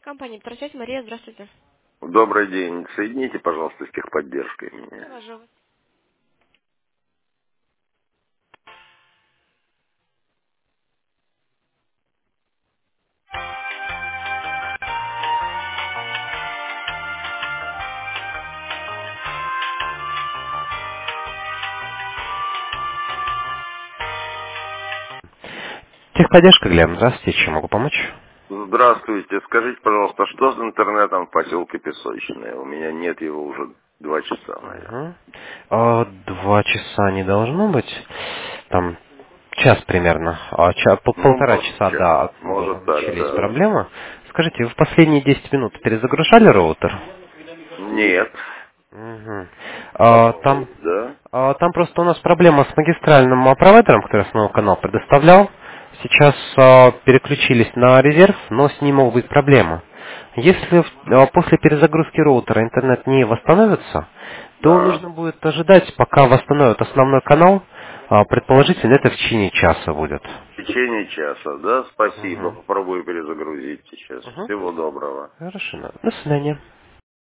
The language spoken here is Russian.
Компания «Петросвязь», Мария, здравствуйте. Добрый день. Соедините, пожалуйста, с техподдержкой меня. Положу вас. Техподдержка, Глеб, здравствуйте, чем могу помочь? Здравствуйте. Скажите, пожалуйста, что с интернетом в поселке Песочное? У меня нет его уже 2 часа, наверное. Мгм. 2 часа не должно быть, там час примерно, Ну, полтора может, часа, час. да, Может, так, начались да. проблемы. Скажите, вы в последние 10 минут перезагружали роутер? Нет. Мгм. По Там, поводу, да? там просто у нас проблема с магистральным провайдером, который основной канал предоставлял. Сейчас переключились на резерв, но с ним могут быть проблемы. Если после перезагрузки роутера интернет не восстановится, то Да. нужно будет ожидать, пока восстановят основной канал. Предположительно, это в течение часа будет. В течение часа, да? Спасибо. Мгм. Попробую перезагрузить сейчас. Мгм. Всего доброго. Хорошо. До свидания.